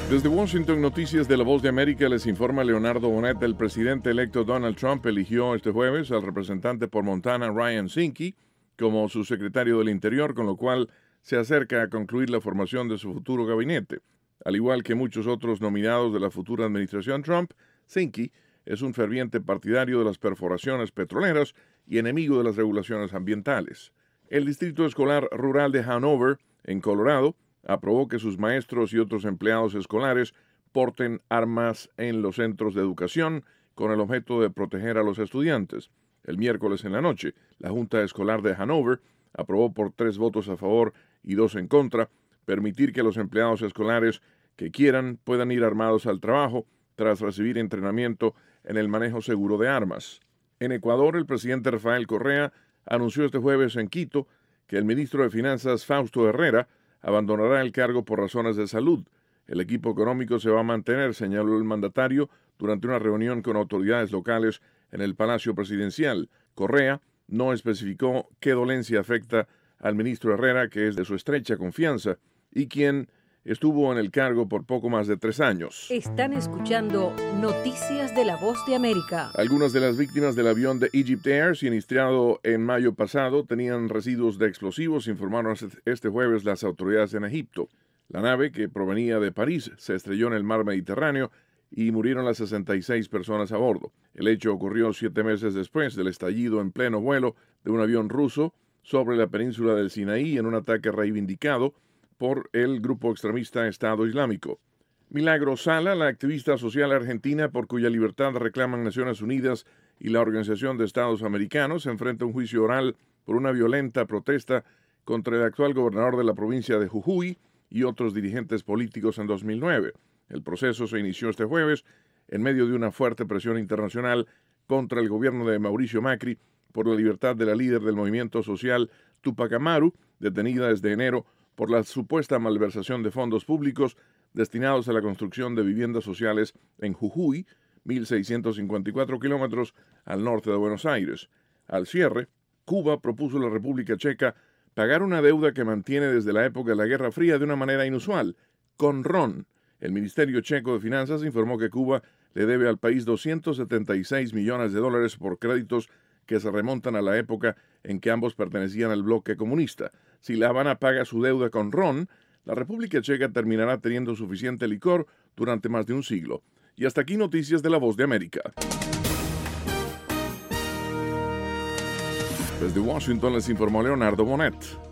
Desde Washington, Noticias de la Voz de América, les informa Leonardo Bonet. El presidente electo Donald Trump eligió este jueves al representante por Montana Ryan Zinke como su secretario del Interior, con lo cual se acerca a concluir la formación de su futuro gabinete. Al igual que muchos otros nominados de la futura administración Trump, Zinke es un ferviente partidario de las perforaciones petroleras y enemigo de las regulaciones ambientales. El Distrito Escolar Rural de Hanover, en Colorado, aprobó que sus maestros y otros empleados escolares porten armas en los centros de educación con el objeto de proteger a los estudiantes. El miércoles en la noche, la Junta Escolar de Hanover aprobó por 3 votos a favor y 2 en contra permitir que los empleados escolares que quieran puedan ir armados al trabajo tras recibir entrenamiento en el manejo seguro de armas. En Ecuador, el presidente Rafael Correa anunció este jueves en Quito que el ministro de Finanzas Fausto Herrera abandonará el cargo por razones de salud. El equipo económico se va a mantener, señaló el mandatario durante una reunión con autoridades locales en el Palacio Presidencial. Correa no especificó qué dolencia afecta al ministro Herrera, que es de su estrecha confianza y quien estuvo en el cargo por poco más de 3 años. Están escuchando Noticias de la Voz de América. Algunas de las víctimas del avión de Egypt Air, siniestrado en mayo pasado, tenían residuos de explosivos, informaron este jueves las autoridades en Egipto. La nave, que provenía de París, se estrelló en el mar Mediterráneo y murieron las 66 personas a bordo. El hecho ocurrió 7 meses después del estallido en pleno vuelo de un avión ruso sobre la península del Sinaí en un ataque reivindicado por el grupo extremista Estado Islámico. Milagro Sala, la activista social argentina por cuya libertad reclaman Naciones Unidas y la Organización de Estados Americanos, se enfrenta a un juicio oral por una violenta protesta contra el actual gobernador de la provincia de Jujuy y otros dirigentes políticos en 2009. El proceso se inició este jueves en medio de una fuerte presión internacional contra el gobierno de Mauricio Macri por la libertad de la líder del movimiento social Tupac Amaru, detenida desde enero por la supuesta malversación de fondos públicos destinados a la construcción de viviendas sociales en Jujuy, 1.654 kilómetros al norte de Buenos Aires. Al cierre, Cuba propuso a la República Checa pagar una deuda que mantiene desde la época de la Guerra Fría de una manera inusual, con ron. El Ministerio Checo de Finanzas informó que Cuba le debe al país 276 millones de dólares por créditos que se remontan a la época en que ambos pertenecían al bloque comunista. Si La Habana paga su deuda con ron, la República Checa terminará teniendo suficiente licor durante más de un siglo. Y hasta aquí Noticias de la Voz de América. Desde Washington les informó Leonardo Bonet.